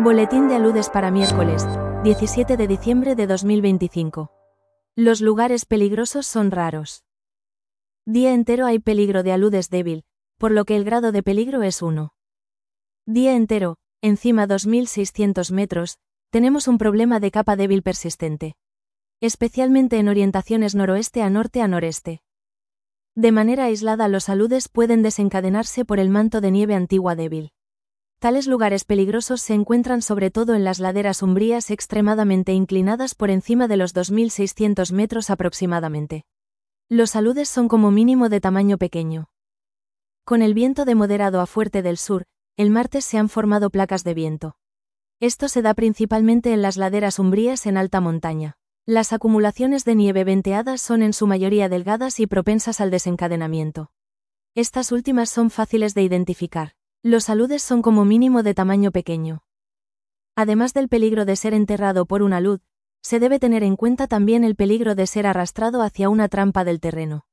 Boletín de aludes para miércoles, 17 de diciembre de 2025. Los lugares peligrosos son raros. Día entero hay peligro de aludes débil, por lo que el grado de peligro es 1. Día entero, encima 2600 metros, tenemos un problema de capa débil persistente. Especialmente en orientaciones noroeste a norte a noreste. De manera aislada los aludes pueden desencadenarse por el manto de nieve antigua débil. Tales lugares peligrosos se encuentran sobre todo en las laderas umbrías extremadamente inclinadas por encima de los 2600 metros aproximadamente. Los aludes son como mínimo de tamaño pequeño. Con el viento de moderado a fuerte del sur, el martes se han formado placas de viento. Esto se da principalmente en las laderas umbrías en alta montaña. Las acumulaciones de nieve venteadas son en su mayoría delgadas y propensas al desencadenamiento. Estas últimas son fáciles de identificar. Los aludes son como mínimo de tamaño pequeño. Además del peligro de ser enterrado por un alud, se debe tener en cuenta también el peligro de ser arrastrado hacia una trampa del terreno.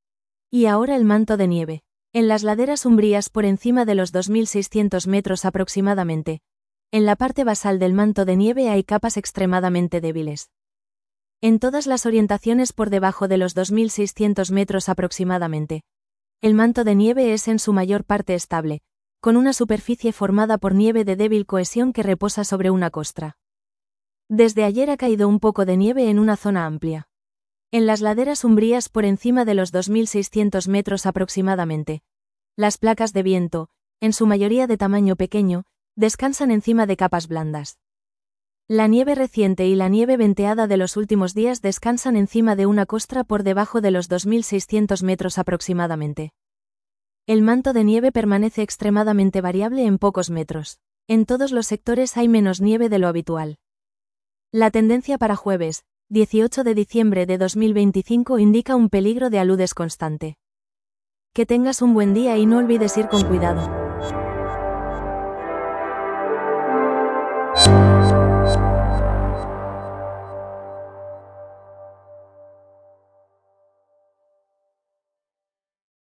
Y ahora el manto de nieve. En las laderas umbrías por encima de los 2600 metros aproximadamente, en la parte basal del manto de nieve hay capas extremadamente débiles. En todas las orientaciones por debajo de los 2600 metros aproximadamente, el manto de nieve es en su mayor parte estable, con una superficie formada por nieve de débil cohesión que reposa sobre una costra. Desde ayer ha caído un poco de nieve en una zona amplia. En las laderas umbrías por encima de los 2600 metros aproximadamente, las placas de viento, en su mayoría de tamaño pequeño, descansan encima de capas blandas. La nieve reciente y la nieve venteada de los últimos días descansan encima de una costra por debajo de los 2600 metros aproximadamente. El manto de nieve permanece extremadamente variable en pocos metros. En todos los sectores hay menos nieve de lo habitual. La tendencia para jueves, 18 de diciembre de 2025 indica un peligro de aludes constante. Que tengas un buen día y no olvides ir con cuidado.